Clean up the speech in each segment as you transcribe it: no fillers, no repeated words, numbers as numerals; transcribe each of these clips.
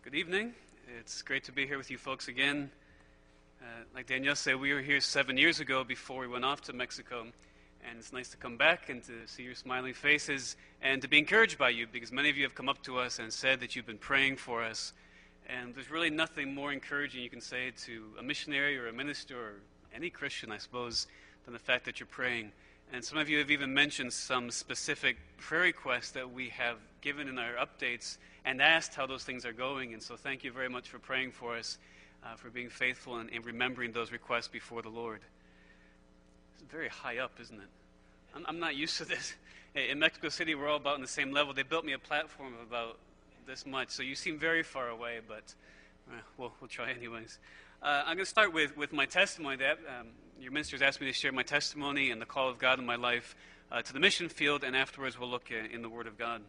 Good evening. It's great to be here with you folks again. Like Danielle said, we were here 7 years ago before we went off to Mexico. And it's nice to come back and to see your smiling faces and to be encouraged by you, because many of you have come up to us and said that you've been praying for us. And there's really nothing more encouraging you can say to a missionary or a minister or any Christian, I suppose, than the fact that you're praying. And some of you have even mentioned some specific prayer requests that we have given in our updates and asked how those things are going. And so thank you very much for praying for us, for being faithful and remembering those requests before the Lord. It's very high up, isn't it? I'm not used to this. In Mexico City, we're all about on the same level. They built me a platform of about this much, so you seem very far away, but we'll try anyways. I'm going to start with my testimony. That your ministers asked me to share my testimony and the call of God in my life to the mission field, and afterwards we'll look in the Word of God.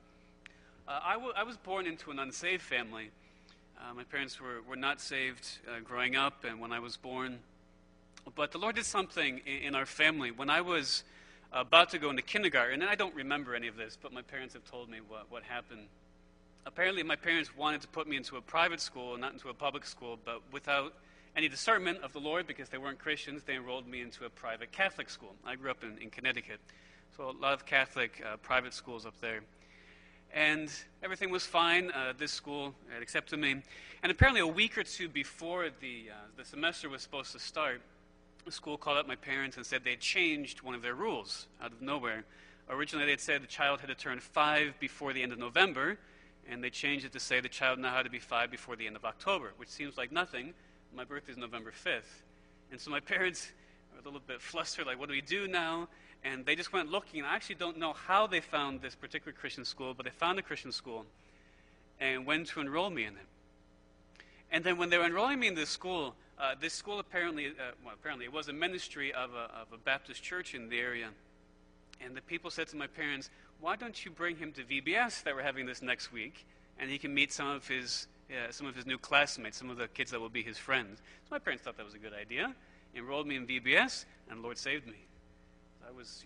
I was born into an unsaved family. My parents were not saved growing up and when I was born. But the Lord did something in our family. When I was about to go into kindergarten, and I don't remember any of this, but my parents have told me what happened. Apparently my parents wanted to put me into a private school, not into a public school, but without any discernment of the Lord, because they weren't Christians, they enrolled me into a private Catholic school. I grew up in Connecticut, so a lot of Catholic private schools up there. And everything was fine. This school had accepted me. And apparently a week or two before the semester was supposed to start, the school called up my parents and said they had changed one of their rules out of nowhere. Originally they had said the child had to turn 5 before the end of November, and they changed it to say the child now had to be 5 before the end of October, which seems like nothing. My birthday is November 5th. And so my parents were a little bit flustered, like, what do we do now? And they just went looking. I actually don't know how they found this particular Christian school, but they found a Christian school and went to enroll me in it. And then when they were enrolling me in this school apparently it was a ministry of a Baptist church in the area. And the people said to my parents, why don't you bring him to VBS that we're having this next week, and he can meet some of his new classmates, some of the kids that will be his friends. So my parents thought that was a good idea, enrolled me in VBS, and the Lord saved me. I was,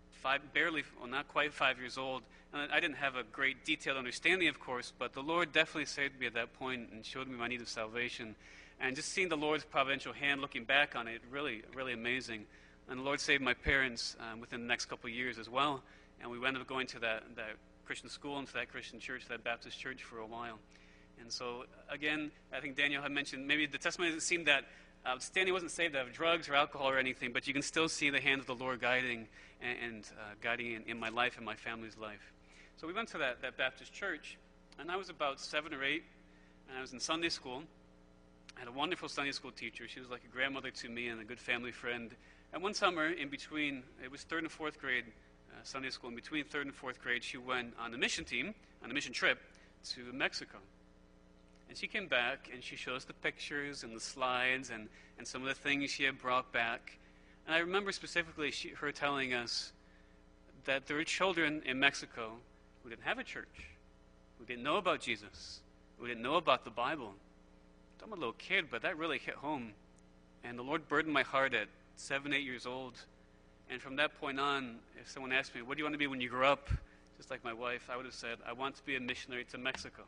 not quite 5 years old. And I didn't have a great detailed understanding, of course, but the Lord definitely saved me at that point and showed me my need of salvation. And just seeing the Lord's providential hand, looking back on it, really, really amazing. And the Lord saved my parents within the next couple of years as well. And we ended up going to that Christian school and to that Christian church, that Baptist church, for a while. And so, again, I think Daniel had mentioned, maybe the testimony doesn't seem that outstanding, wasn't saved out of drugs or alcohol or anything, but you can still see the hand of the Lord guiding and guiding in my life and my family's life. So we went to that Baptist church, and I was about 7 or 8, and I was in Sunday school. I had a wonderful Sunday school teacher. She was like a grandmother to me and a good family friend. And one summer, in between, it was 3rd and 4th grade Sunday school, in between 3rd and 4th grade, she went on a mission trip to Mexico. And she came back, and she showed us the pictures and the slides and some of the things she had brought back. And I remember specifically her telling us that there were children in Mexico who didn't have a church, who didn't know about Jesus, who didn't know about the Bible. I'm a little kid, but that really hit home. And the Lord burdened my heart at 7, 8 years old. And from that point on, if someone asked me, what do you want to be when you grow up? Just like my wife, I would have said, I want to be a missionary to Mexico.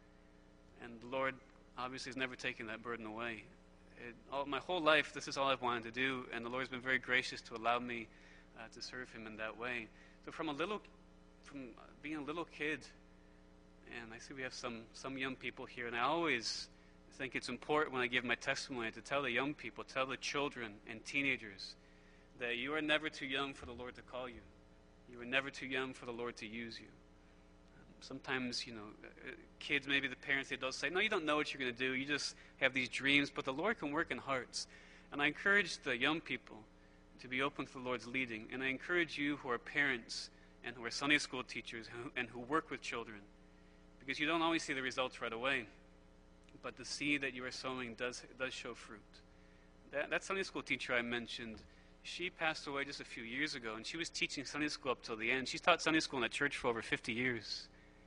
And the Lord obviously has never taken that burden away. My whole life, this is all I've wanted to do, and the Lord's been very gracious to allow me to serve Him in that way. So from being a little kid, and I see we have some young people here, and I always think it's important when I give my testimony to tell the young people, tell the children and teenagers, that you are never too young for the Lord to call you. You are never too young for the Lord to use you. Sometimes, kids, maybe the parents, they'll say, no, you don't know what you're going to do. You just have these dreams. But the Lord can work in hearts. And I encourage the young people to be open to the Lord's leading. And I encourage you who are parents and who are Sunday school teachers and who work with children, because you don't always see the results right away. But the seed that you are sowing does show fruit. That Sunday school teacher I mentioned, she passed away just a few years ago, and she was teaching Sunday school up till the end. She's taught Sunday school in a church for over 50 years.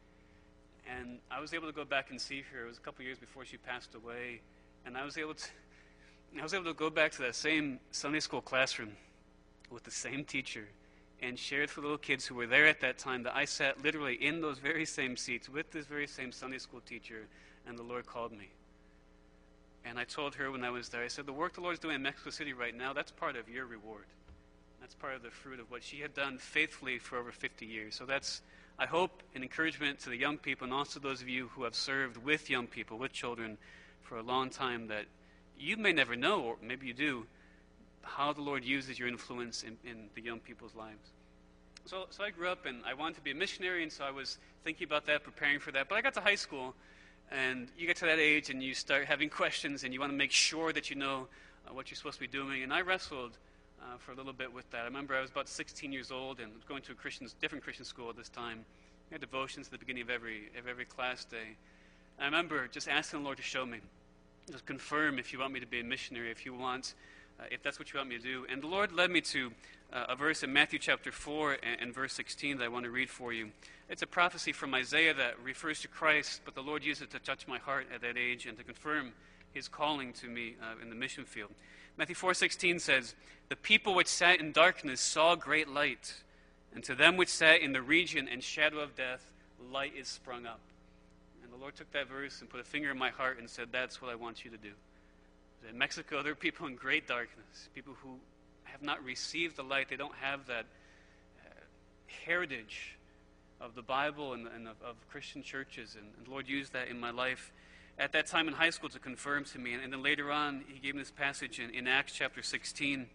And I was able to go back and see her. It was a couple years before she passed away, and I was able to go back to that same Sunday school classroom with the same teacher and share it for the little kids who were there at that time, that I sat literally in those very same seats with this very same Sunday school teacher and the Lord called me. And I told her when I was there, I said, the work the Lord's doing in Mexico City right now, that's part of your reward. That's part of the fruit of what she had done faithfully for over 50 years. So that's, I hope, an encouragement to the young people and also those of you who have served with young people, with children for a long time, that you may never know, or maybe you do, how the Lord uses your influence in the young people's lives. So I grew up and I wanted to be a missionary, and so I was thinking about that, preparing for that. But I got to high school, and you get to that age and you start having questions and you want to make sure that you know what you're supposed to be doing. And I wrestled for a little bit with that. I remember I was about 16 years old and going to a different Christian school at this time. We had devotions at the beginning of every class day. And I remember just asking the Lord to show me, just confirm if you want me to be a missionary, if that's what you want me to do. And the Lord led me to a verse in Matthew chapter 4 and verse 16 that I want to read for you. It's a prophecy from Isaiah that refers to Christ, but the Lord used it to touch my heart at that age and to confirm his calling to me in the mission field. Matthew 4:16 says, "The people which sat in darkness saw great light, and to them which sat in the region and shadow of death, light is sprung up." And the Lord took that verse and put a finger in my heart and said, that's what I want you to do. In Mexico, there are people in great darkness, people who have not received the light. They don't have that heritage of the Bible and of Christian churches. And the Lord used that in my life at that time in high school to confirm to me. And then later on, he gave me this passage in Acts chapter 16.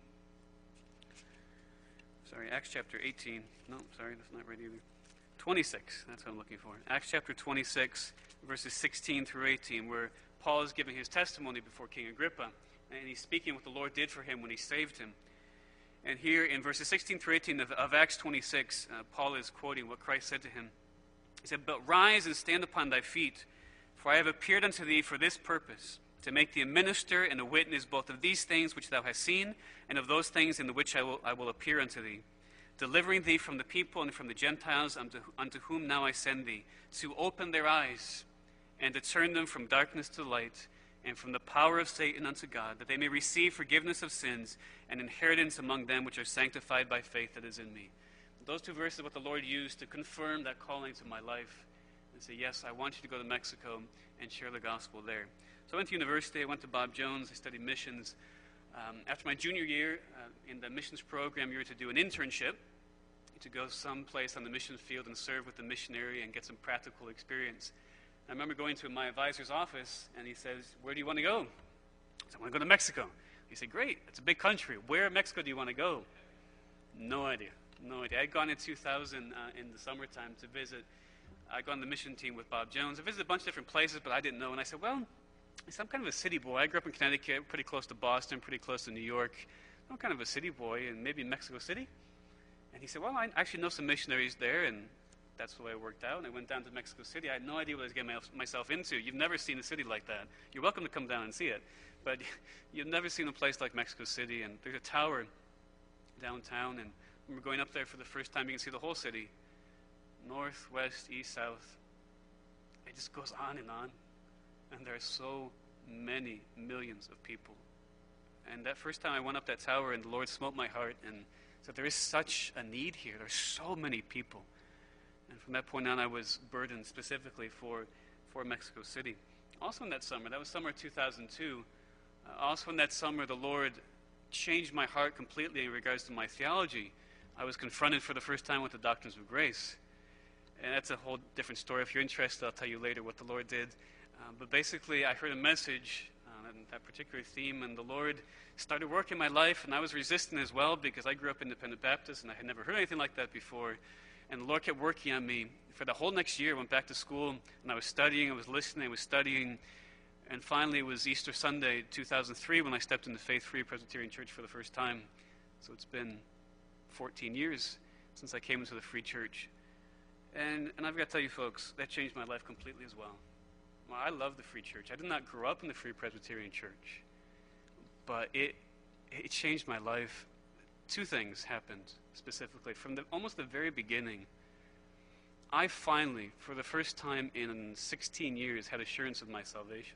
Acts chapter 18. No, sorry, that's not right either. 26, that's what I'm looking for. Acts chapter 26, verses 16 through 18, where Paul is giving his testimony before King Agrippa, and he's speaking what the Lord did for him when he saved him. And here in verses 16 through 18 of Acts 26, Paul is quoting what Christ said to him. He said, "But rise and stand upon thy feet, for I have appeared unto thee for this purpose, to make thee a minister and a witness both of these things which thou hast seen, and of those things in the which I will appear unto thee, delivering thee from the people and from the Gentiles unto whom now I send thee, to open their eyes, and to turn them from darkness to light, and from the power of Satan unto God, that they may receive forgiveness of sins and inheritance among them which are sanctified by faith that is in me." Those two verses are what the Lord used to confirm that calling to my life and say, yes, I want you to go to Mexico and share the gospel there. So I went to university, I went to Bob Jones, I studied missions. After my junior year in the missions program, you were to do an internship, to go someplace on the mission field and serve with the missionary and get some practical experience. I remember going to my advisor's office, and he says, "Where do you want to go?" I said, "I want to go to Mexico." He said, "Great, it's a big country. Where in Mexico do you want to go?" No idea. I'd gone in 2000 in the summertime to visit. I'd gone on the mission team with Bob Jones. I visited a bunch of different places, but I didn't know. And I said, well, I'm kind of a city boy. I grew up in Connecticut, pretty close to Boston, pretty close to New York. I'm kind of a city boy, and maybe Mexico City. And he said, well, I actually know some missionaries there, and that's the way it worked out. And I went down to Mexico City. I had no idea what I was getting myself into. You've never seen a city like that. You're welcome to come down and see it, but you've never seen a place like Mexico City. And there's a tower downtown, and when we're going up there for the first time, you can see the whole city, north, west, east, south. It just goes on, and there are so many millions of people. And that first time I went up that tower, and the Lord smote my heart and said, there is such a need here. There's so many people. And from that point on, I was burdened specifically for Mexico City. Also in that summer, that was summer 2002, also in that summer, the Lord changed my heart completely in regards to my theology. I was confronted for the first time with the doctrines of grace. And that's a whole different story. If you're interested, I'll tell you later what the Lord did. But basically, I heard a message on that particular theme, and the Lord started working my life, and I was resistant as well because I grew up independent Baptist, and I had never heard anything like that before. And the Lord kept working on me. For the whole next year, I went back to school, and I was studying, I was listening, I was studying. And finally, it was Easter Sunday, 2003, when I stepped into Faith Free Presbyterian Church for the first time. So it's been 14 years since I came into the Free Church. And I've got to tell you, folks, that changed my life completely as well. Well, I love the Free Church. I did not grow up in the Free Presbyterian Church, but it changed my life. Two things happened specifically. From almost the very beginning, I finally, for the first time in 16 years, had assurance of my salvation.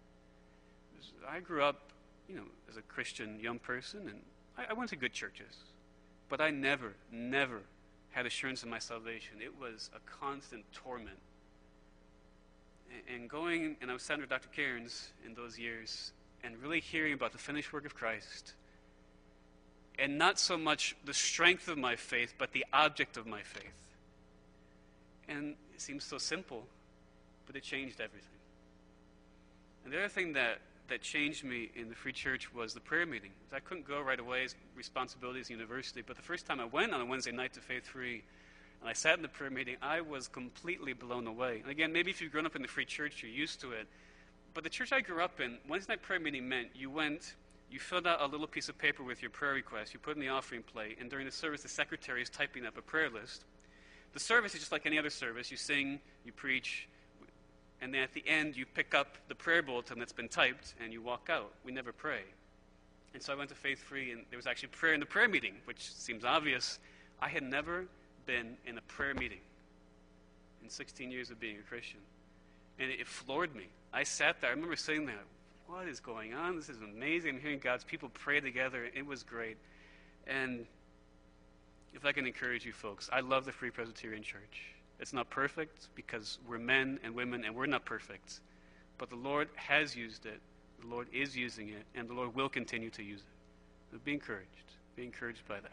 I grew up, as a Christian young person, and I went to good churches, but I never had assurance of my salvation. It was a constant torment. And going, and I was sat under Dr. Cairns in those years, and really hearing about the finished work of Christ, and not so much the strength of my faith, but the object of my faith. And it seems so simple, but it changed everything. And the other thing that changed me in the Free Church was the prayer meeting. I couldn't go right away, responsibilities in university, but the first time I went on a Wednesday night to Faith Free, and I sat in the prayer meeting, I was completely blown away. And again, maybe if you've grown up in the Free Church, you're used to it. But the church I grew up in, Wednesday night prayer meeting meant you filled out a little piece of paper with your prayer request, you put it in the offering plate, and during the service, the secretary is typing up a prayer list. The service is just like any other service. You sing, you preach, and then at the end, you pick up the prayer bulletin that's been typed, and you walk out. We never pray. And so I went to Faith Free, and there was actually prayer in the prayer meeting, which seems obvious. I had never been in a prayer meeting in 16 years of being a Christian. And it floored me. I sat there. I remember sitting there, what is going on? This is amazing. I'm hearing God's people pray together. It was great. And if I can encourage you folks, I love the Free Presbyterian Church. It's not perfect because we're men and women and we're not perfect. But the Lord has used it. The Lord is using it. And the Lord will continue to use it. So be encouraged. Be encouraged by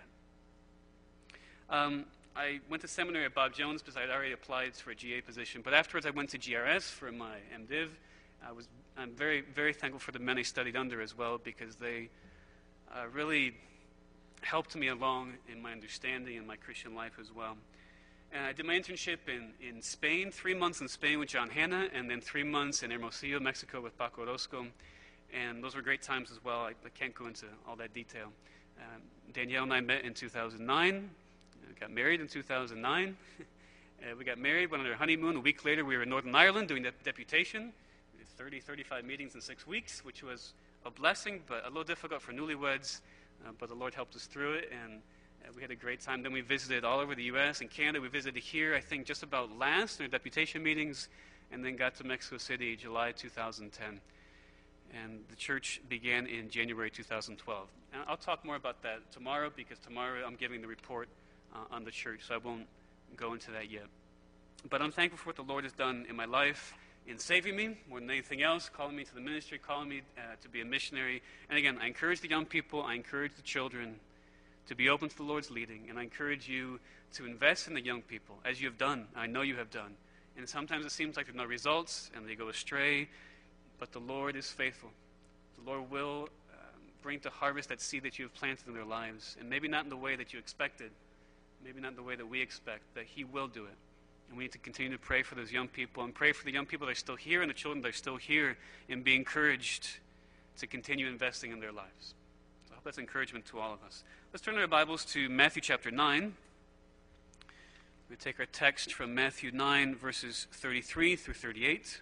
that. I went to seminary at Bob Jones because I had already applied for a GA position. But afterwards I went to GRS for my MDiv. I'm very, very thankful for the men I studied under as well because they really helped me along in my understanding and my Christian life as well. And I did my internship in Spain, 3 months in Spain with John Hanna, and then 3 months in Hermosillo, Mexico with Paco Orozco. And those were great times as well. I can't go into all that detail. Danielle and I met in 2009. We got married in 2009. We got married, went on our honeymoon. A week later, we were in Northern Ireland doing the deputation. 30, 35 meetings in 6 weeks, which was a blessing, but a little difficult for newlyweds. But the Lord helped us through it, and we had a great time. Then we visited all over the U.S. and Canada. We visited here, I think, just about last in our deputation meetings, and then got to Mexico City July 2010. And the church began in January 2012. And I'll talk more about that tomorrow, because tomorrow I'm giving the report on the church, so I won't go into that yet. But I'm thankful for what the Lord has done in my life, in saving me more than anything else, calling me to the ministry, calling me to be a missionary. And again, I encourage the young people, I encourage the children to be open to the Lord's leading, and I encourage you to invest in the young people, as you have done. I know you have done. And sometimes it seems like there are no results, and they go astray, but the Lord is faithful. The Lord will bring to harvest that seed that you have planted in their lives, and maybe not in the way that you expected, maybe not in the way that we expect, but He will do it. And we need to continue to pray for those young people and pray for the young people that are still here and the children that are still here, and be encouraged to continue investing in their lives. So I hope that's encouragement to all of us. Let's turn our Bibles to Matthew chapter 9. We take our text from Matthew 9, verses 33 through 38.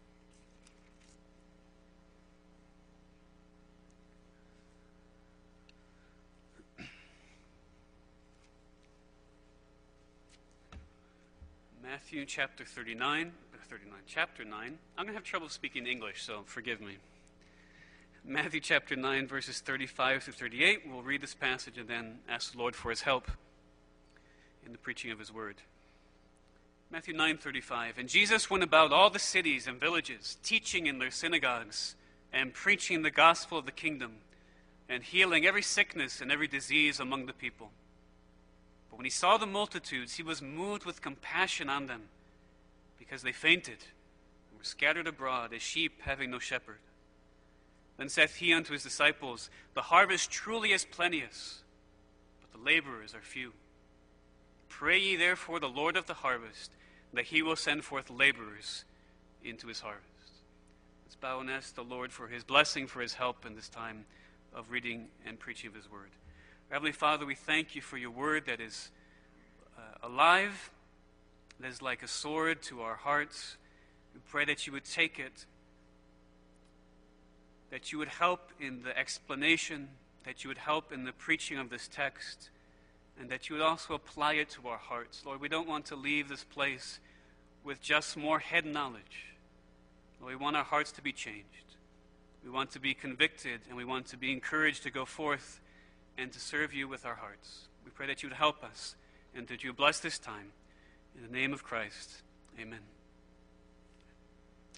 Matthew chapter 9. I'm going to have trouble speaking English, so forgive me. Matthew chapter 9, verses 35 through 38. We'll read this passage and then ask the Lord for His help in the preaching of His word. Matthew 9:35. And Jesus went about all the cities and villages, teaching in their synagogues and preaching the gospel of the kingdom and healing every sickness and every disease among the people. But when He saw the multitudes, He was moved with compassion on them, because they fainted and were scattered abroad as sheep having no shepherd. Then saith He unto His disciples, The harvest truly is plenteous, but the laborers are few. Pray ye therefore the Lord of the harvest, that He will send forth laborers into His harvest. Let's bow and ask the Lord for His blessing, for His help in this time of reading and preaching of His word. Heavenly Father, we thank You for Your word that is alive, that is like a sword to our hearts. We pray that You would take it, that You would help in the explanation, that You would help in the preaching of this text, and that You would also apply it to our hearts. Lord, we don't want to leave this place with just more head knowledge. Lord, we want our hearts to be changed. We want to be convicted, and we want to be encouraged to go forth and to serve You with our hearts. We pray that You would help us, and that You would bless this time. In the name of Christ, amen.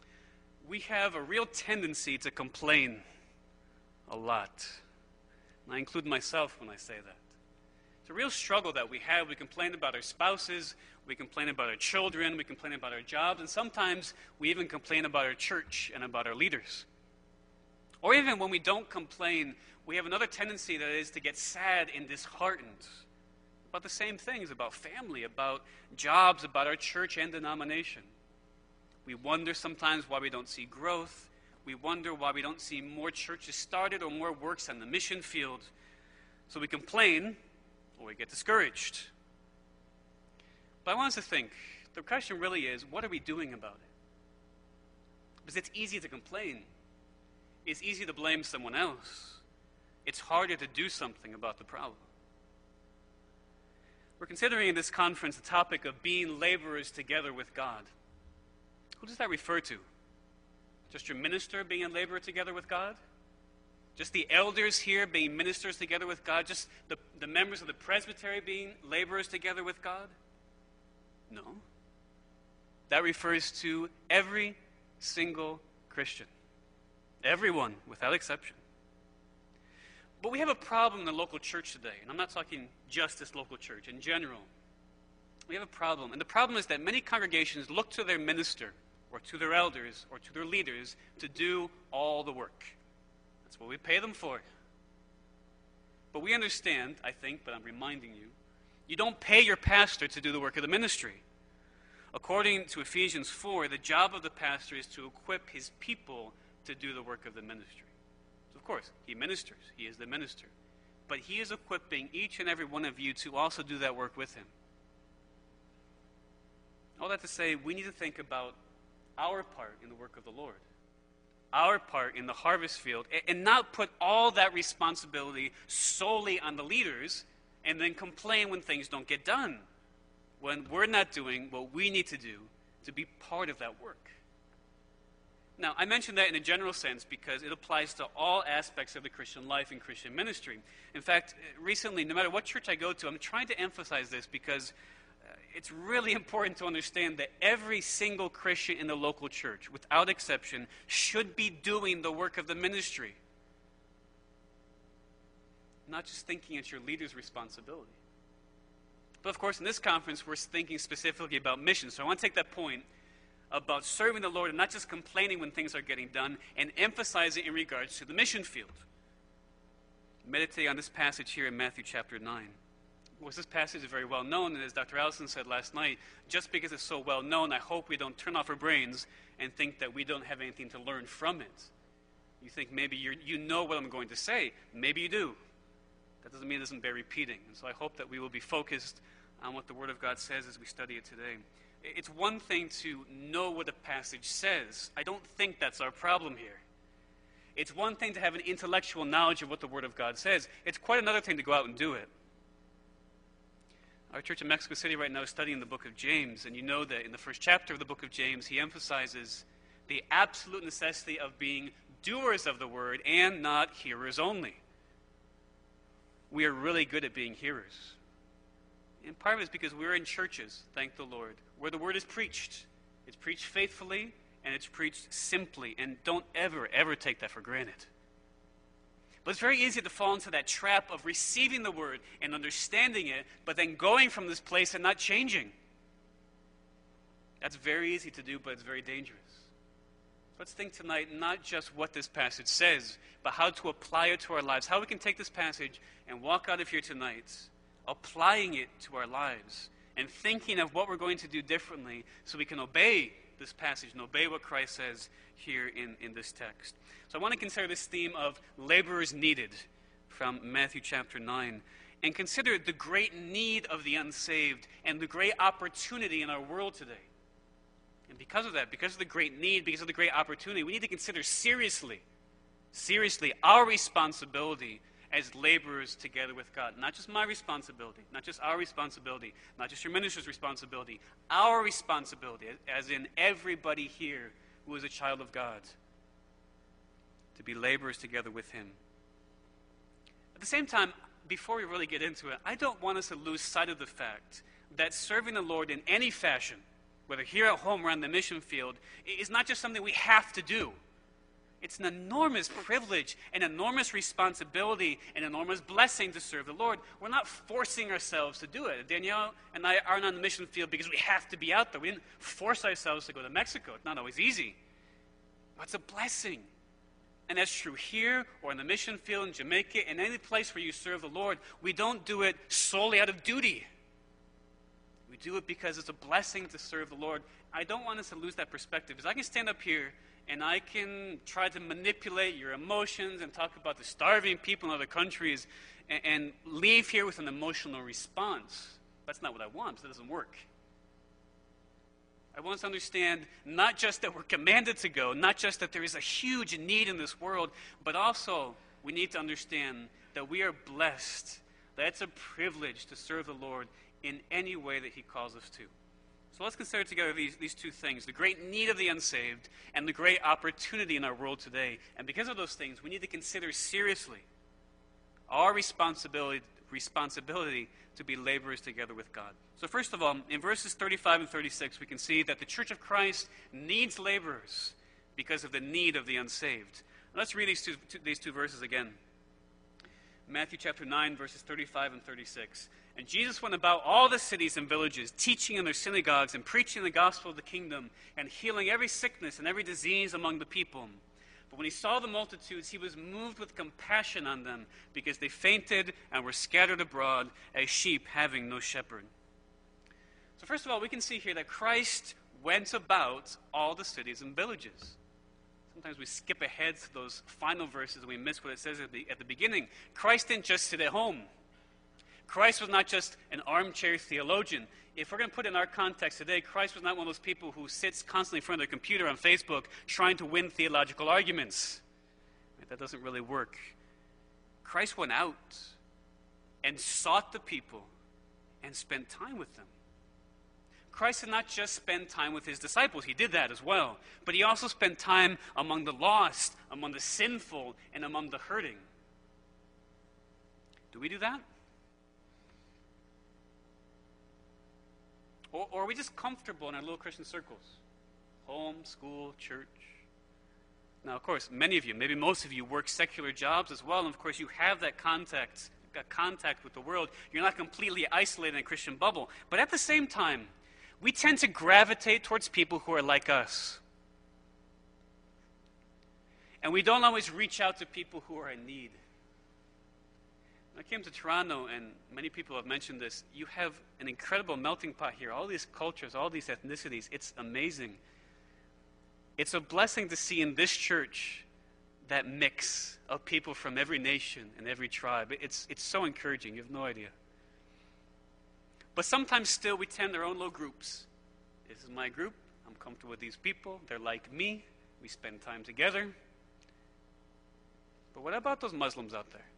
we have a real tendency to complain a lot. And I include myself when I say that. It's a real struggle that we have. We complain about our spouses, we complain about our children, we complain about our jobs, and sometimes we even complain about our church and about our leaders. Or even when we don't complain, we have another tendency, that is to get sad and disheartened about the same things, about family, about jobs, about our church and denomination. We wonder sometimes why we don't see growth. We wonder why we don't see more churches started or more works on the mission field. So we complain or we get discouraged. But I want us to think, the question really is, what are we doing about it? Because it's easy to complain. It's easy to blame someone else. It's harder to do something about the problem. We're considering in this conference the topic of being laborers together with God. Who does that refer to? Just your minister being a laborer together with God? Just the elders here being ministers together with God? Just the members of the presbytery being laborers together with God? No. That refers to every single Christian. Everyone, without exception. But we have a problem in the local church today, and I'm not talking just this local church, in general. We have a problem, and the problem is that many congregations look to their minister, or to their elders, or to their leaders, to do all the work. That's what we pay them for. But we understand, I think, but I'm reminding you, you don't pay your pastor to do the work of the ministry. According to Ephesians 4, the job of the pastor is to equip his people to do the work of the ministry. So of course, he ministers. He is the minister. But he is equipping each and every one of you to also do that work with him. All that to say, we need to think about our part in the work of the Lord, our part in the harvest field, and not put all that responsibility solely on the leaders and then complain when things don't get done, when we're not doing what we need to do to be part of that work. Now, I mention that in a general sense because it applies to all aspects of the Christian life and Christian ministry. In fact, recently, no matter what church I go to, I'm trying to emphasize this because it's really important to understand that every single Christian in the local church, without exception, should be doing the work of the ministry. Not just thinking it's your leader's responsibility. But of course, in this conference, we're thinking specifically about missions. So I want to take that point about serving the Lord and not just complaining when things are getting done, and emphasize it in regards to the mission field. Meditate on this passage here in Matthew chapter 9. Well, this passage is very well known, and as Dr. Allison said last night, just because it's so well known, I hope we don't turn off our brains and think that we don't have anything to learn from it. You think maybe you know what I'm going to say. Maybe you do. That doesn't mean it doesn't bear repeating. And so I hope that we will be focused on what the Word of God says as we study it today. It's one thing to know what a passage says. I don't think that's our problem here. It's one thing to have an intellectual knowledge of what the Word of God says. It's quite another thing to go out and do it. Our church in Mexico City right now is studying the book of James, and you know that in the first chapter of the book of James, he emphasizes the absolute necessity of being doers of the word and not hearers only. We are really good at being hearers. And part of it is because we're in churches, thank the Lord, where the word is preached. It's preached faithfully, and it's preached simply, and don't ever, ever take that for granted. But it's very easy to fall into that trap of receiving the word and understanding it, but then going from this place and not changing. That's very easy to do, but it's very dangerous. So let's think tonight not just what this passage says, but how to apply it to our lives. How we can take this passage and walk out of here tonight, applying it to our lives, and thinking of what we're going to do differently so we can obey this passage and obey what Christ says here in this text. So I want to consider this theme of laborers needed from Matthew chapter 9 and consider the great need of the unsaved and the great opportunity in our world today. And because of that, because of the great need, because of the great opportunity, we need to consider seriously our responsibility as laborers together with God. Not just my responsibility, not just our responsibility, not just your minister's responsibility, our responsibility, as in everybody here who is a child of God, to be laborers together with him. At the same time, before we really get into it, I don't want us to lose sight of the fact that serving the Lord in any fashion, whether here at home or on the mission field, is not just something we have to do. It's an enormous privilege, an enormous responsibility, an enormous blessing to serve the Lord. We're not forcing ourselves to do it. Danielle and I aren't on the mission field because we have to be out there. We didn't force ourselves to go to Mexico. It's not always easy. But it's a blessing. And that's true here or in the mission field in Jamaica, in any place where you serve the Lord. We don't do it solely out of duty. We do it because it's a blessing to serve the Lord. I don't want us to lose that perspective, because I can stand up here and I can try to manipulate your emotions and talk about the starving people in other countries and leave here with an emotional response. That's not what I want, because it doesn't work. I want us to understand not just that we're commanded to go, not just that there is a huge need in this world, but also we need to understand that we are blessed, that it's a privilege to serve the Lord in any way that he calls us to. So let's consider together these two things, the great need of the unsaved and the great opportunity in our world today. And because of those things, we need to consider seriously our responsibility to be laborers together with God. So first of all, in verses 35 and 36, we can see that the Church of Christ needs laborers because of the need of the unsaved. Let's read these two verses again. Matthew chapter 9, verses 35 and 36. And Jesus went about all the cities and villages, teaching in their synagogues and preaching the gospel of the kingdom and healing every sickness and every disease among the people. But when he saw the multitudes, he was moved with compassion on them, because they fainted and were scattered abroad as sheep having no shepherd. So first of all, we can see here that Christ went about all the cities and villages. Sometimes we skip ahead to those final verses and we miss what it says at the beginning. Christ didn't just sit at home. Christ was not just an armchair theologian. If we're going to put it in our context today, Christ was not one of those people who sits constantly in front of their computer on Facebook trying to win theological arguments. Right? That doesn't really work. Christ went out and sought the people and spent time with them. Christ did not just spend time with his disciples. He did that as well. But he also spent time among the lost, among the sinful, and among the hurting. Do we do that? Or are we just comfortable in our little Christian circles? Home, school, church. Now, of course, many of you, maybe most of you, work secular jobs as well. And, of course, you have that contact with the world. You're not completely isolated in a Christian bubble. But at the same time, we tend to gravitate towards people who are like us. And we don't always reach out to people who are in need. When I came to Toronto, and many people have mentioned this, you have an incredible melting pot here. All these cultures, all these ethnicities. It's amazing. It's a blessing to see in this church that mix of people from every nation and every tribe. It's so encouraging. You have no idea. But sometimes still we tend our own little groups. This is my group. I'm comfortable with these people. They're like me. We spend time together. But what about those Muslims out there?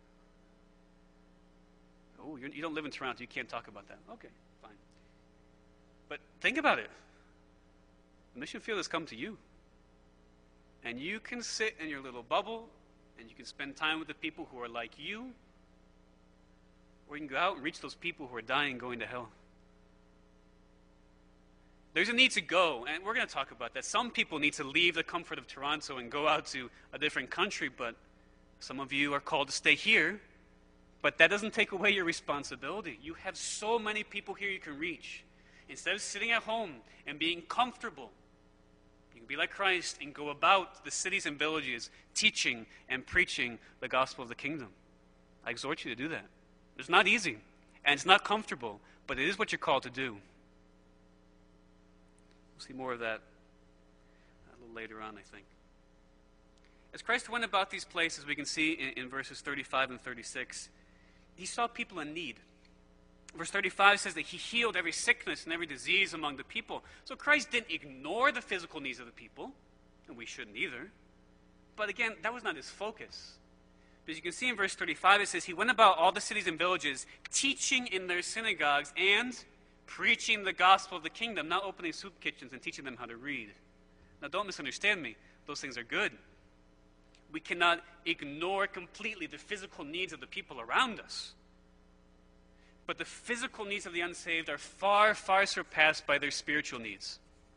Oh, you don't live in Toronto. You can't talk about that. Okay, fine. But think about it. The mission field has come to you. And you can sit in your little bubble, and you can spend time with the people who are like you, or you can go out and reach those people who are dying and going to hell. There's a need to go, and we're going to talk about that. Some people need to leave the comfort of Toronto and go out to a different country, but some of you are called to stay here. But that doesn't take away your responsibility. You have so many people here you can reach. Instead of sitting at home and being comfortable, you can be like Christ and go about the cities and villages teaching and preaching the gospel of the kingdom. I exhort you to do that. It's not easy, and it's not comfortable, but it is what you're called to do. We'll see more of that a little later on, I think. As Christ went about these places, we can see in verses 35 and 36, he saw people in need. Verse 35 says that he healed every sickness and every disease among the people. So Christ didn't ignore the physical needs of the people, and we shouldn't either. But again, that was not his focus. As you can see in verse 35, it says, he went about all the cities and villages, teaching in their synagogues and preaching the gospel of the kingdom, not opening soup kitchens and teaching them how to read. Now, don't misunderstand me. Those things are good. We cannot ignore completely the physical needs of the people around us. But the physical needs of the unsaved are far, far surpassed by their spiritual needs.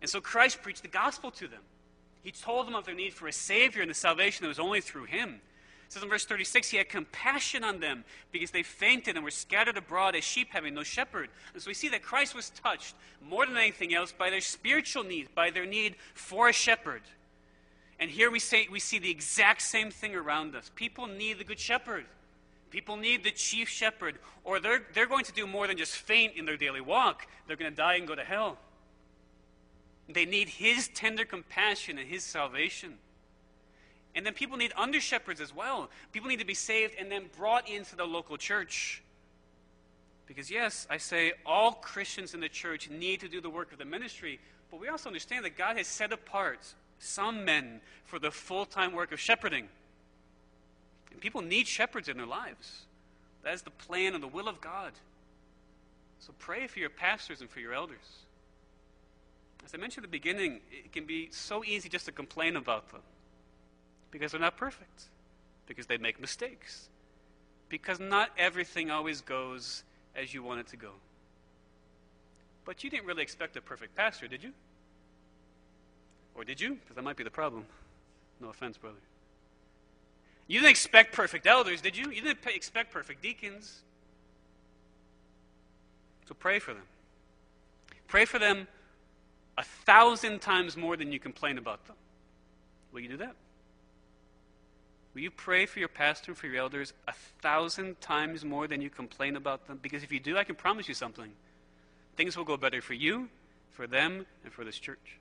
And so Christ preached the gospel to them. He told them of their need for a Savior and the salvation that was only through him. It says in verse 36, he had compassion on them because they fainted and were scattered abroad as sheep having no shepherd. And so we see that Christ was touched more than anything else by their spiritual needs, by their need for a shepherd. And here we see the exact same thing around us. People need the good shepherd. People need the chief shepherd, or they're going to do more than just faint in their daily walk. They're going to die and go to hell. They need his tender compassion and his salvation. And then people need under-shepherds as well. People need to be saved and then brought into the local church. Because yes, I say all Christians in the church need to do the work of the ministry, but we also understand that God has set apart some men for the full-time work of shepherding. And people need shepherds in their lives. That is the plan and the will of God. So pray for your pastors and for your elders. As I mentioned at the beginning, it can be so easy just to complain about them. Because they're not perfect. Because they make mistakes. Because not everything always goes as you want it to go. But you didn't really expect a perfect pastor, did you? Or did you? Because that might be the problem. No offense, brother. You didn't expect perfect elders, did you? You didn't expect perfect deacons. So pray for them. Pray for them 1,000 times more than you complain about them. Will you do that? Will you pray for your pastor and for your elders 1,000 times more than you complain about them? Because if you do, I can promise you something. Things will go better for you, for them, and for this church.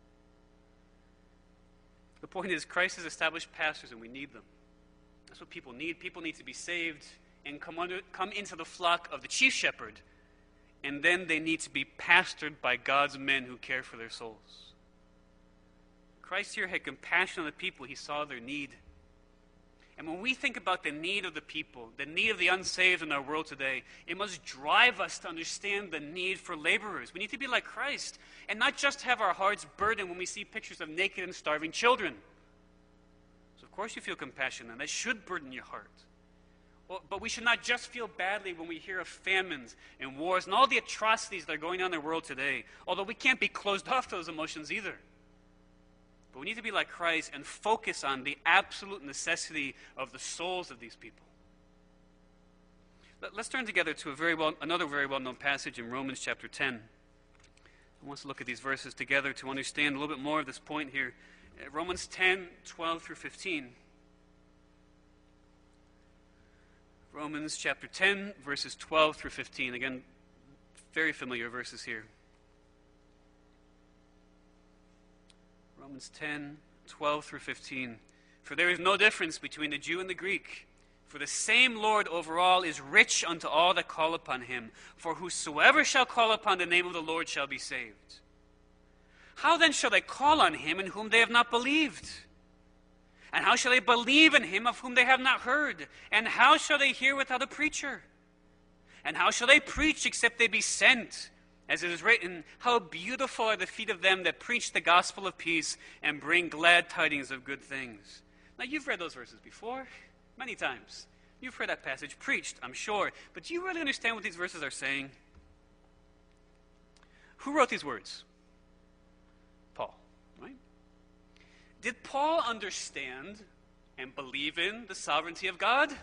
The point is, Christ has established pastors and we need them. That's what people need. People need to be saved and come into the flock of the chief shepherd. And then they need to be pastored by God's men who care for their souls. Christ here had compassion on the people. He saw their need. And when we think about the need of the people, the need of the unsaved in our world today, it must drive us to understand the need for laborers. We need to be like Christ and not just have our hearts burdened when we see pictures of naked and starving children. So of course you feel compassion, and that should burden your heart. Well, but we should not just feel badly when we hear of famines and wars and all the atrocities that are going on in the world today, although we can't be closed off to those emotions either. But we need to be like Christ and focus on the absolute necessity of the souls of these people. Let's turn together to another very well-known passage in Romans chapter 10. I want us to look at these verses together to understand a little bit more of this point here. Romans 10, 12 through 15. Romans chapter 10, verses 12 through 15. Again, very familiar verses here. Romans 10, 12 through 15. For there is no difference between the Jew and the Greek. For the same Lord over all is rich unto all that call upon him. For whosoever shall call upon the name of the Lord shall be saved. How then shall they call on him in whom they have not believed? And how shall they believe in him of whom they have not heard? And how shall they hear without a preacher? And how shall they preach except they be sent? As it is written, how beautiful are the feet of them that preach the gospel of peace and bring glad tidings of good things. Now, you've read those verses before, many times. You've heard that passage preached, I'm sure. But do you really understand what these verses are saying? Who wrote these words? Paul, right? Did Paul understand and believe in the sovereignty of God?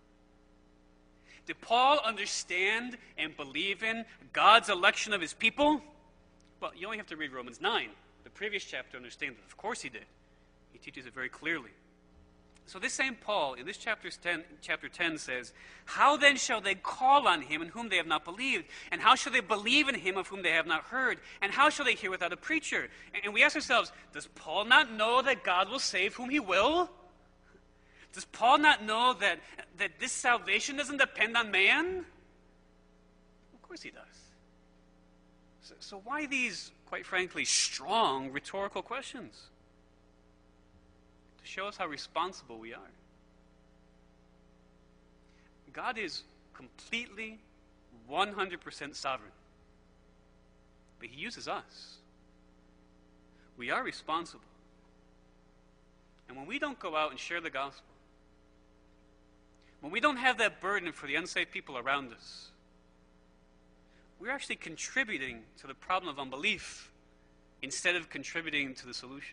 Did Paul understand and believe in God's election of his people? Well, you only have to read Romans 9, the previous chapter, to understand that. Of course he did. He teaches it very clearly. So this same Paul, in this chapter 10 says, how then shall they call on him in whom they have not believed? And how shall they believe in him of whom they have not heard? And how shall they hear without a preacher? And we ask ourselves, does Paul not know that God will save whom he will? Does Paul not know that this salvation doesn't depend on man? Of course he does. So why these, quite frankly, strong rhetorical questions? To show us how responsible we are. God is completely, 100% sovereign. But he uses us. We are responsible. And when we don't go out and share the gospel, when we don't have that burden for the unsaved people around us, we're actually contributing to the problem of unbelief instead of contributing to the solution.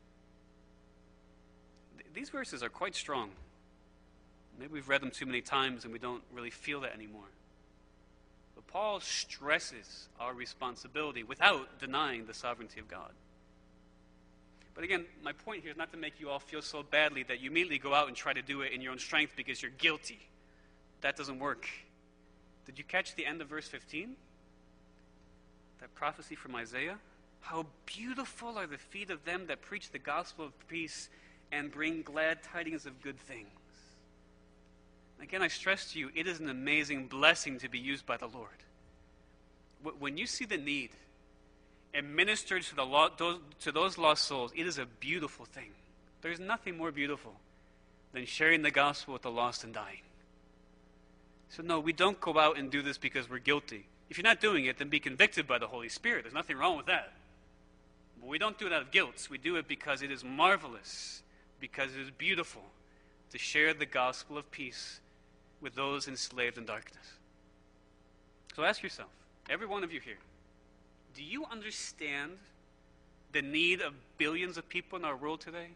These verses are quite strong. Maybe we've read them too many times and we don't really feel that anymore. But Paul stresses our responsibility without denying the sovereignty of God. But again, my point here is not to make you all feel so badly that you immediately go out and try to do it in your own strength because you're guilty. That doesn't work. Did you catch the end of verse 15? That prophecy from Isaiah? How beautiful are the feet of them that preach the gospel of peace and bring glad tidings of good things. Again, I stress to you, it is an amazing blessing to be used by the Lord. When you see the need and minister to those lost souls, it is a beautiful thing. There's nothing more beautiful than sharing the gospel with the lost and dying. So no, we don't go out and do this because we're guilty. If you're not doing it, then be convicted by the Holy Spirit. There's nothing wrong with that. But we don't do it out of guilt. We do it because it is marvelous, because it is beautiful to share the gospel of peace with those enslaved in darkness. So ask yourself, every one of you here, do you understand the need of billions of people in our world today?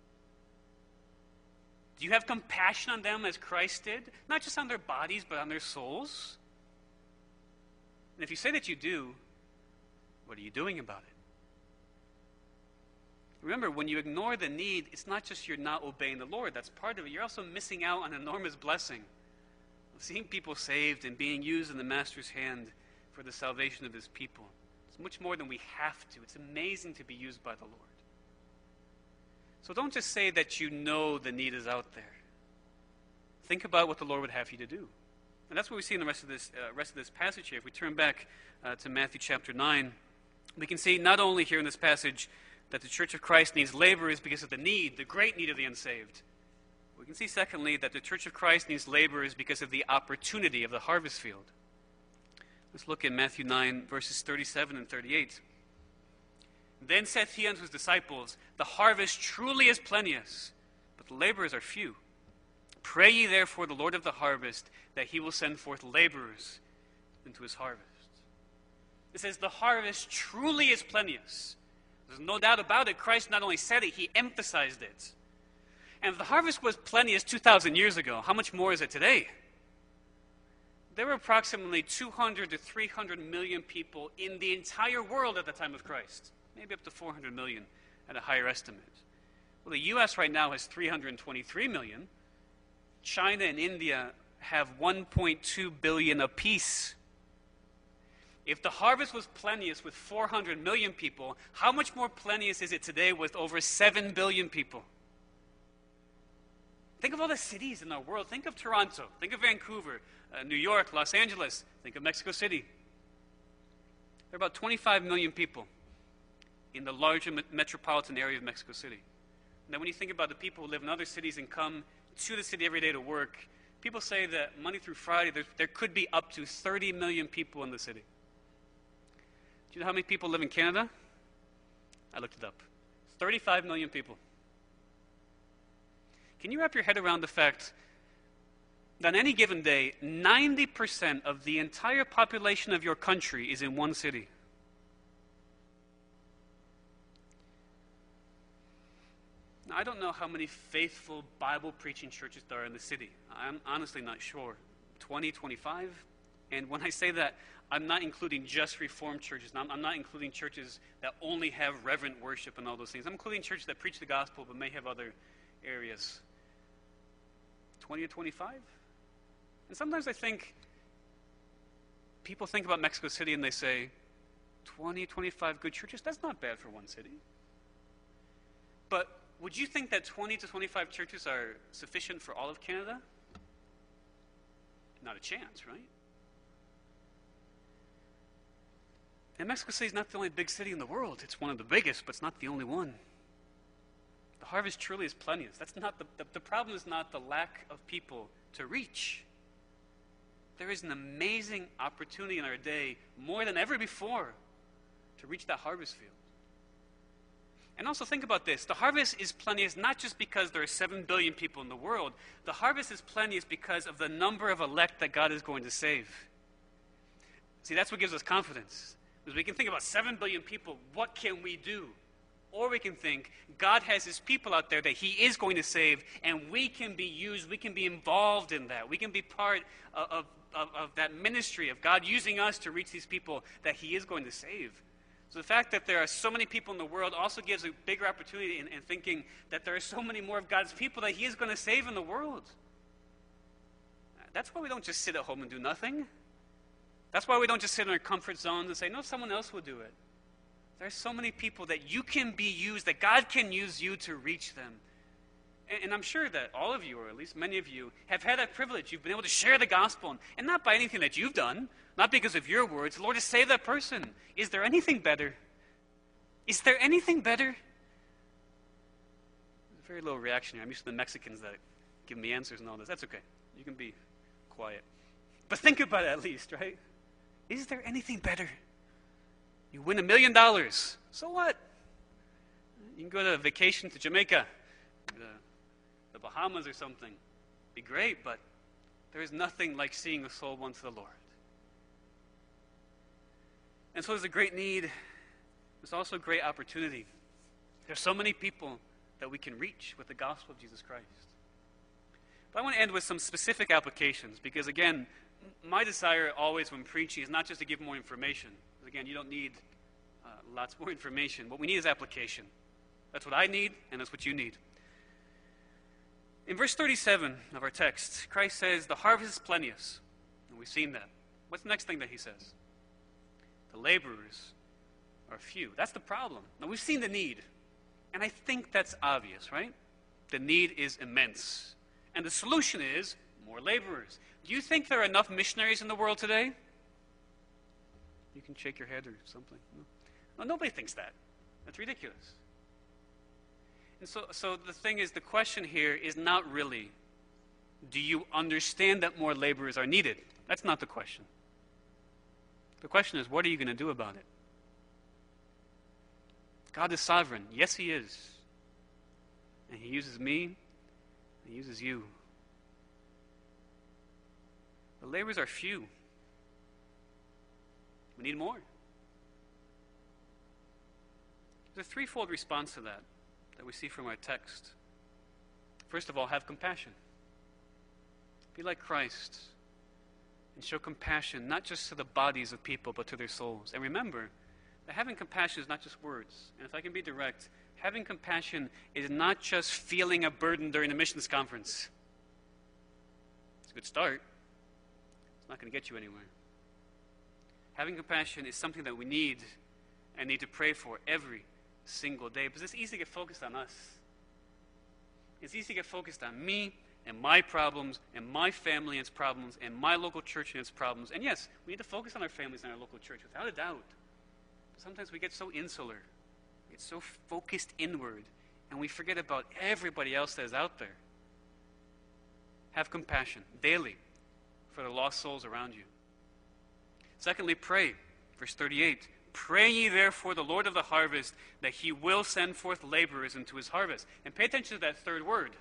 Do you have compassion on them as Christ did? Not just on their bodies, but on their souls? And if you say that you do, what are you doing about it? Remember, when you ignore the need, it's not just you're not obeying the Lord. That's part of it. You're also missing out on an enormous blessing of seeing people saved and being used in the Master's hand for the salvation of his people. It's much more than we have to. It's amazing to be used by the Lord. So don't just say that you know the need is out there. Think about what the Lord would have you to do. And that's what we see in the rest of this passage here. If we turn back to Matthew chapter 9, we can see not only here in this passage that the Church of Christ needs laborers because of the need, the great need of the unsaved. We can see, secondly, that the Church of Christ needs laborers because of the opportunity of the harvest field. Let's look at Matthew 9, verses 37 and 38. Then saith he unto his disciples, the harvest truly is plenteous, but the laborers are few. Pray ye therefore the Lord of the harvest, that he will send forth laborers into his harvest. It says the harvest truly is plenteous. There's no doubt about it. Christ not only said it, he emphasized it. And if the harvest was plenteous 2,000 years ago, how much more is it today? There were approximately 200 to 300 million people in the entire world at the time of Christ. Maybe up to 400 million at a higher estimate. Well, the U.S. right now has 323 million. China and India have 1.2 billion apiece. If the harvest was plenteous with 400 million people, how much more plenteous is it today with over 7 billion people? Think of all the cities in our world. Think of Toronto. Think of Vancouver, New York, Los Angeles. Think of Mexico City. There are about 25 million people in the larger metropolitan area of Mexico City. And then when you think about the people who live in other cities and come to the city every day to work, people say that Monday through Friday, there could be up to 30 million people in the city. Do you know how many people live in Canada? I looked it up. 35 million people. Can you wrap your head around the fact that on any given day, 90% of the entire population of your country is in one city? Now, I don't know how many faithful Bible-preaching churches there are in the city. I'm honestly not sure. 20, 25? And when I say that, I'm not including just Reformed churches. I'm not including churches that only have reverent worship and all those things. I'm including churches that preach the gospel but may have other areas. 20 to 25? And sometimes I think people think about Mexico City and they say, 20, 25 good churches? That's not bad for one city. But would you think that 20 to 25 churches are sufficient for all of Canada? Not a chance, right? And Mexico City is not the only big city in the world. It's one of the biggest, but it's not the only one. The harvest truly is plenteous. That's not the problem is not the lack of people to reach. There is an amazing opportunity in our day, more than ever before, to reach that harvest field. And also think about this. The harvest is plenteous not just because there are 7 billion people in the world. The harvest is plenteous because of the number of elect that God is going to save. See, that's what gives us confidence. Because we can think about 7 billion people, what can we do? Or we can think God has his people out there that he is going to save, and we can be used, we can be involved in that. We can be part of that ministry of God using us to reach these people that he is going to save. So the fact that there are so many people in the world also gives a bigger opportunity in thinking that there are so many more of God's people that he is going to save in the world. That's why we don't just sit at home and do nothing. That's why we don't just sit in our comfort zones and say, no, someone else will do it. There are so many people that you can be used, that God can use you to reach them. And I'm sure that all of you, or at least many of you, have had that privilege. You've been able to share the gospel, and not by anything that you've done, not because of your words. The Lord has saved that person. Is there anything better? Is there anything better? There's a very low reaction here. I'm used to the Mexicans that give me answers and all this. That's okay. You can be quiet. But think about it at least, right? Is there anything better? You win $1 million. So what? You can go to a vacation to Jamaica, the Bahamas or something. Be great, but there is nothing like seeing a soul won to the Lord. And so there's a great need. There's also a great opportunity. There's so many people that we can reach with the gospel of Jesus Christ. But I want to end with some specific applications because, again, my desire always when preaching is not just to give more information. Again, you don't need lots more information. What we need is application. That's what I need, and that's what you need. In verse 37 of our text, Christ says, the harvest is plenteous. And we've seen that. What's the next thing that he says? The laborers are few. That's the problem. Now, we've seen the need. And I think that's obvious, right? The need is immense. And the solution is more laborers. Do you think there are enough missionaries in the world today? You can shake your head or something. No, nobody thinks that. That's ridiculous. And so the thing is, the question here is not really, do you understand that more laborers are needed? That's not the question. The question is, what are you going to do about it? God is sovereign. Yes, he is. And he uses me. He uses you. The laborers are few. We need more. There's a threefold response to that we see from our text. First of all, have compassion. Be like Christ and show compassion not just to the bodies of people but to their souls. And remember that having compassion is not just words. And if I can be direct, having compassion is not just feeling a burden during a missions conference. It's a good start. It's not going to get you anywhere. Having compassion is something that we need and need to pray for every single day, because it's easy to get focused on us. It's easy to get focused on me and my problems and my family and its problems and my local church and its problems. And yes, we need to focus on our families and our local church, without a doubt. But sometimes we get so insular, we get so focused inward, and we forget about everybody else that is out there. Have compassion daily for the lost souls around you. Secondly, pray. Verse 38. Pray ye therefore the Lord of the harvest that he will send forth laborers into his harvest. And pay attention to that third word.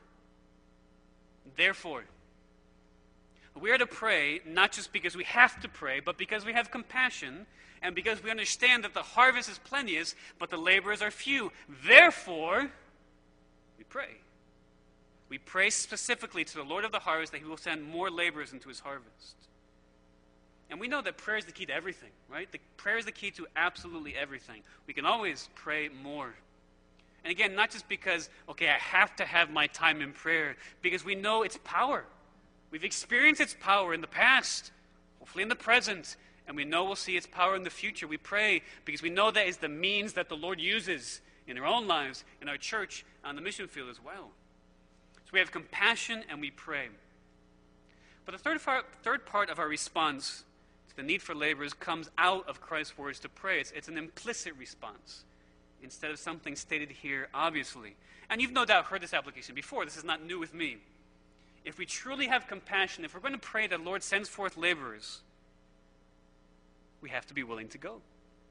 Therefore. We are to pray not just because we have to pray, but because we have compassion and because we understand that the harvest is plenteous, but the laborers are few. Therefore, we pray. We pray specifically to the Lord of the harvest that he will send more laborers into his harvest. And we know that prayer is the key to everything, right? Prayer is the key to absolutely everything. We can always pray more. And again, not just because, okay, I have to have my time in prayer, because we know its power. We've experienced its power in the past, hopefully in the present, and we know we'll see its power in the future. We pray because we know that is the means that the Lord uses in our own lives, in our church, on the mission field as well. So we have compassion and we pray. But the third part of our response to the need for laborers comes out of Christ's words to pray. It's an implicit response instead of something stated here obviously. And you've no doubt heard this application before. This is not new with me. If we truly have compassion, if we're going to pray that the Lord sends forth laborers, we have to be willing to go.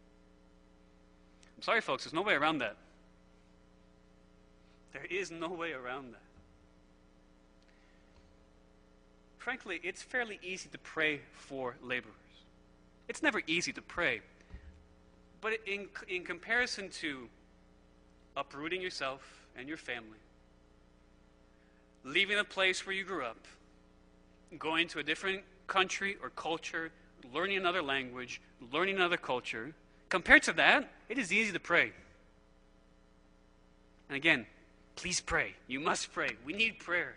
I'm sorry, folks, there's no way around that. There is no way around that. Frankly, it's fairly easy to pray for laborers. It's never easy to pray. But in comparison to uprooting yourself and your family, leaving a place where you grew up, going to a different country or culture, learning another language, learning another culture, compared to that, it is easy to pray. And again, please pray. You must pray. We need prayer.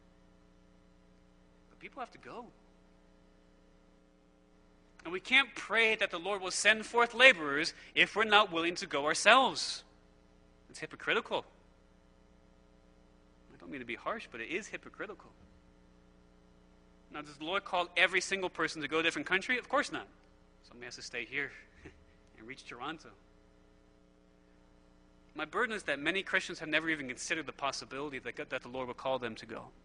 But people have to go. And we can't pray that the Lord will send forth laborers if we're not willing to go ourselves. It's hypocritical. I don't mean to be harsh, but it is hypocritical. Now, does the Lord call every single person to go to a different country? Of course not. Somebody has to stay here and reach Toronto. My burden is that many Christians have never even considered the possibility that the Lord will call them to go.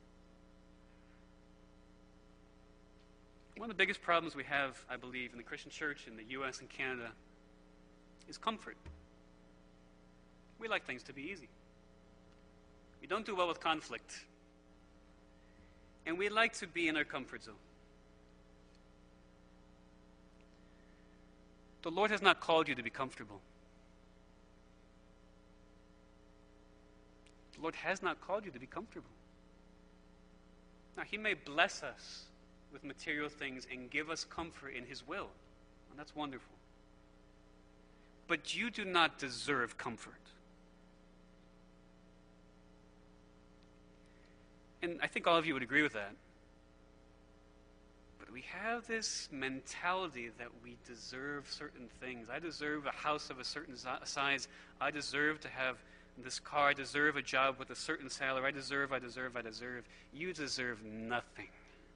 One of the biggest problems we have, I believe, in the Christian church in the U.S. and Canada is comfort. We like things to be easy. We don't do well with conflict. And we like to be in our comfort zone. The Lord has not called you to be comfortable. The Lord has not called you to be comfortable. Now, He may bless us with material things and give us comfort in His will. And that's wonderful. But you do not deserve comfort. And I think all of you would agree with that. But we have this mentality that we deserve certain things. I deserve a house of a certain size. I deserve to have this car. I deserve a job with a certain salary. I deserve. You deserve nothing.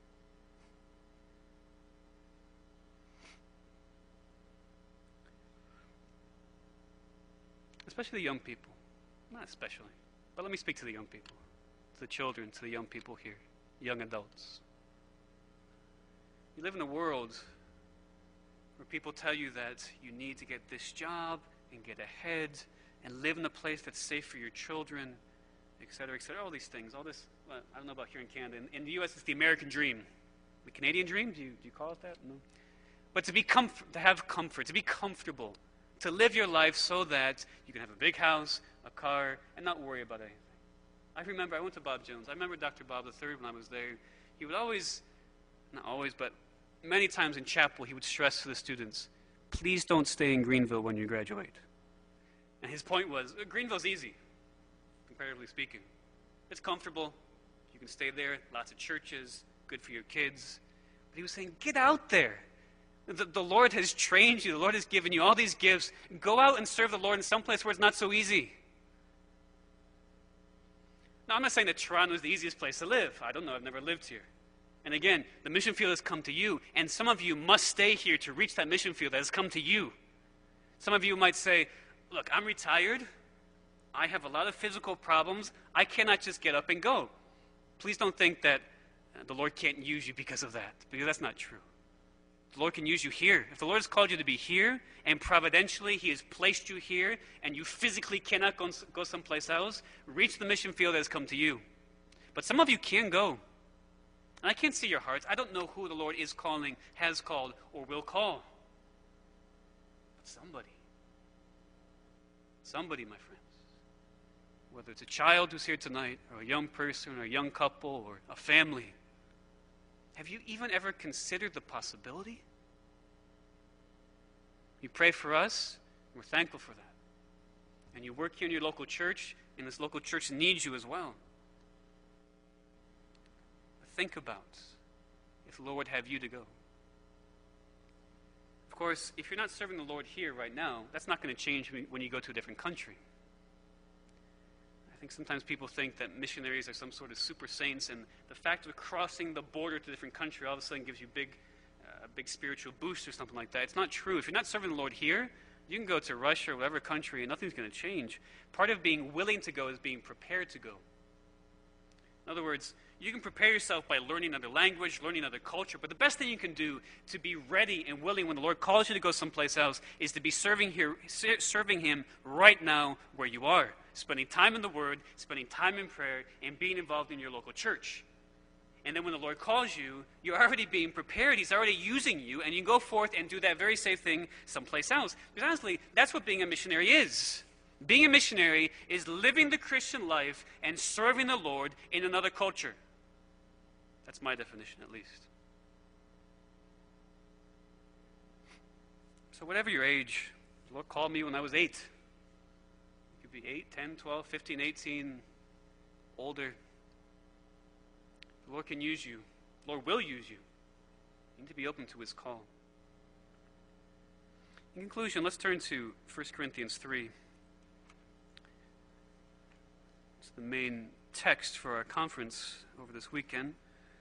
Especially the young people. Not especially. But let me speak to the young people. To the children, to the young people here. Young adults. You live in a world where people tell you that you need to get this job and get ahead and live in a place that's safe for your children, etc., etc. All these things. All this, well, I don't know about here in Canada. In the U.S., it's the American dream. The Canadian dream? Do you call it that? No. But to have comfort, to be comfortable, to live your life so that you can have a big house, a car, and not worry about anything. I went to Bob Jones. I remember Dr. Bob III when I was there. He would always, not always, but many times in chapel, he would stress to the students, please don't stay in Greenville when you graduate. And his point was, Greenville's easy, comparatively speaking. It's comfortable. You can stay there. Lots of churches. Good for your kids. But he was saying, get out there. The Lord has trained you. The Lord has given you all these gifts. Go out and serve the Lord in some place where it's not so easy. Now, I'm not saying that Toronto is the easiest place to live. I don't know. I've never lived here. And again, the mission field has come to you. And some of you must stay here to reach that mission field that has come to you. Some of you might say, look, I'm retired. I have a lot of physical problems. I cannot just get up and go. Please don't think that the Lord can't use you because of that, because that's not true. The Lord can use you here. If the Lord has called you to be here, and providentially He has placed you here, and you physically cannot go someplace else, reach the mission field that has come to you. But some of you can go. And I can't see your hearts. I don't know who the Lord is calling, has called, or will call. But somebody, my friends. Whether it's a child who's here tonight, or a young person, or a young couple, or a family. Have you even ever considered the possibility? You pray for us, and we're thankful for that. And you work here in your local church, and this local church needs you as well. But think about if the Lord would have you to go. Of course, if you're not serving the Lord here right now, that's not going to change when you go to a different country. I think sometimes people think that missionaries are some sort of super saints, and the fact of crossing the border to a different country all of a sudden gives you a big spiritual boost or something like that. It's not true. If you're not serving the Lord here, you can go to Russia or whatever country and nothing's going to change. Part of being willing to go is being prepared to go. In other words, you can prepare yourself by learning another language, learning another culture, but the best thing you can do to be ready and willing when the Lord calls you to go someplace else is to be serving Him right now where you are. Spending time in the Word, spending time in prayer, and being involved in your local church. And then when the Lord calls you, you're already being prepared. He's already using you, and you can go forth and do that very same thing someplace else. Because honestly, that's what being a missionary is. Being a missionary is living the Christian life and serving the Lord in another culture. That's my definition, at least. So whatever your age, the Lord called me when I was 8. You could be 8, 10, 12, 15, 18, older. The Lord can use you. The Lord will use you. You need to be open to his call. In conclusion, let's turn to 1 Corinthians 3. It's the main text for our conference over this weekend.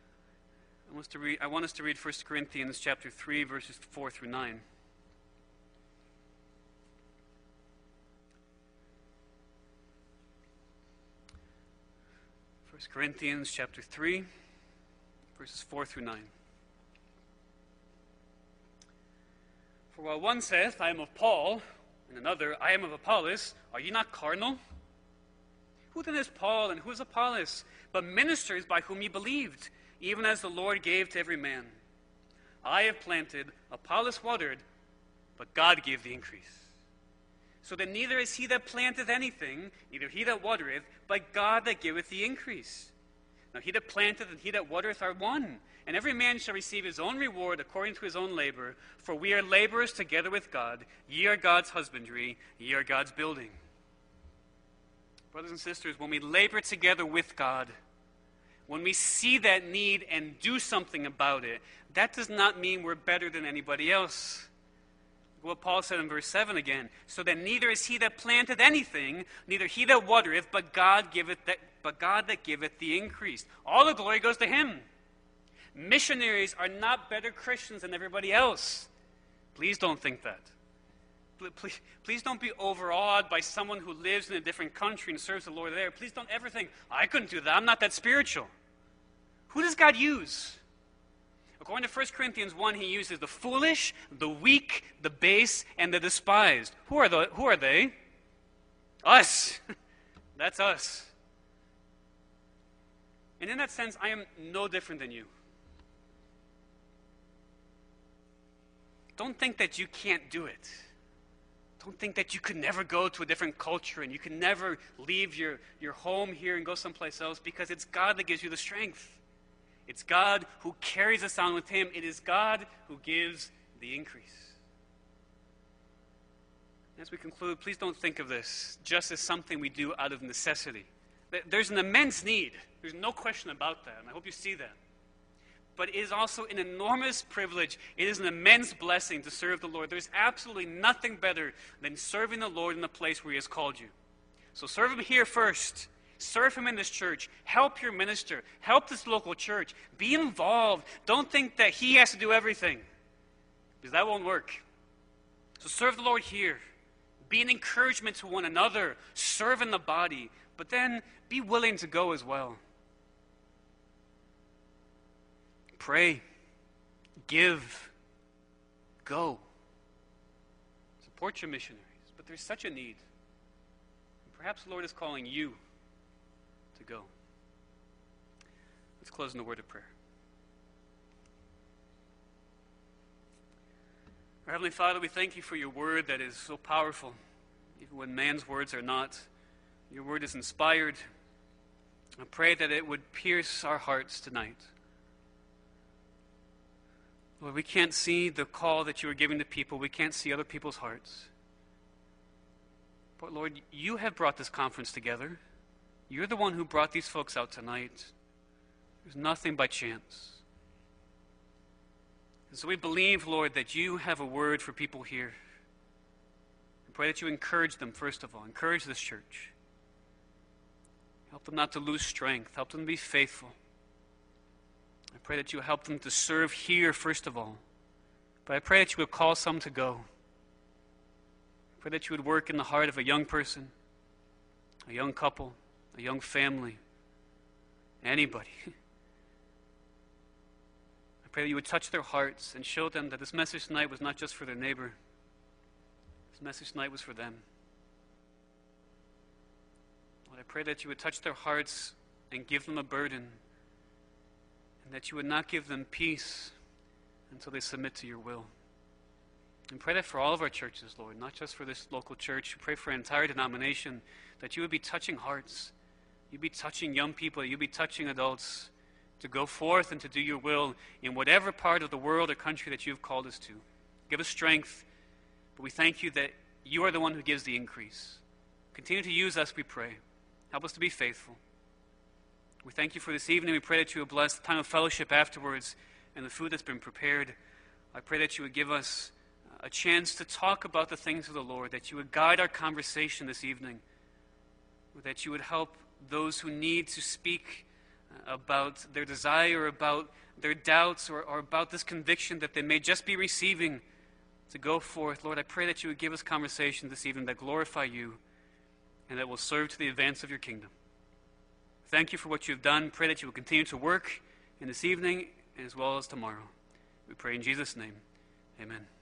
I want us to read 1 Corinthians chapter 3, verses 4 through 9. 1 Corinthians chapter 3, verses 4 through 9. For while one saith, I am of Paul, and another, I am of Apollos, are ye not carnal? Who then is Paul, and who is Apollos, but ministers by whom ye believed, even as the Lord gave to every man? I have planted, Apollos watered, but God gave the increase. So that neither is he that planteth anything, neither he that watereth, but God that giveth the increase. Now he that planteth and he that watereth are one, and every man shall receive his own reward according to his own labor. For we are laborers together with God. Ye are God's husbandry, ye are God's building. Brothers and sisters, when we labor together with God, when we see that need and do something about it, that does not mean we're better than anybody else. What Paul said in verse 7 again, so that neither is he that planteth anything, neither he that watereth, but God that giveth the increase. All the glory goes to him. Missionaries are not better Christians than everybody else. Please don't think that. Please don't be overawed by someone who lives in a different country and serves the Lord there. Please don't ever think, I couldn't do that. I'm not that spiritual. Who does God use? According to 1 Corinthians 1, he uses the foolish, the weak, the base, and the despised. Who are they? Us. That's us. And in that sense, I am no different than you. Don't think that you can't do it. Don't think that you could never go to a different culture and you can never leave your home here and go someplace else, because it's God that gives you the strength. It's God who carries us on with him. It is God who gives the increase. As we conclude, please don't think of this just as something we do out of necessity. There's an immense need. There's no question about that, and I hope you see that. But it is also an enormous privilege. It is an immense blessing to serve the Lord. There's absolutely nothing better than serving the Lord in the place where he has called you. So serve him here first. Serve him in this church. Help your minister. Help this local church. Be involved. Don't think that he has to do everything, because that won't work. So serve the Lord here. Be an encouragement to one another. Serve in the body. But then be willing to go as well. Pray. Give. Go. Support your missionaries. But there's such a need. Perhaps the Lord is calling you to go. Let's close in a word of prayer. Our Heavenly Father, we thank you for your word that is so powerful, even when man's words are not. Your word is inspired. I pray that it would pierce our hearts tonight. Lord, we can't see the call that you are giving to people. We can't see other people's hearts. But Lord, you have brought this conference together. You're the one who brought these folks out tonight. There's nothing by chance. And so we believe, Lord, that you have a word for people here. I pray that you encourage them, first of all. Encourage this church. Help them not to lose strength. Help them to be faithful. I pray that you help them to serve here, first of all. But I pray that you would call some to go. I pray that you would work in the heart of a young person, a young couple, a young family, anybody. I pray that you would touch their hearts and show them that this message tonight was not just for their neighbor. This message tonight was for them. Lord, I pray that you would touch their hearts and give them a burden and that you would not give them peace until they submit to your will. And pray that for all of our churches, Lord, not just for this local church. We pray for an entire denomination, that you would be touching hearts. You'd be touching young people. You'd be touching adults to go forth and to do your will in whatever part of the world or country that you've called us to. Give us strength, but we thank you that you are the one who gives the increase. Continue to use us, we pray. Help us to be faithful. We thank you for this evening. We pray that you would bless the time of fellowship afterwards and the food that's been prepared. I pray that you would give us a chance to talk about the things of the Lord, that you would guide our conversation this evening, that you would help those who need to speak about their desire, about their doubts, or about this conviction that they may just be receiving to go forth. Lord, I pray that you would give us conversation this evening that glorify you and that will serve to the advance of your kingdom. Thank you for what you've done. Pray that you will continue to work in this evening as well as tomorrow. We pray in Jesus' name. Amen.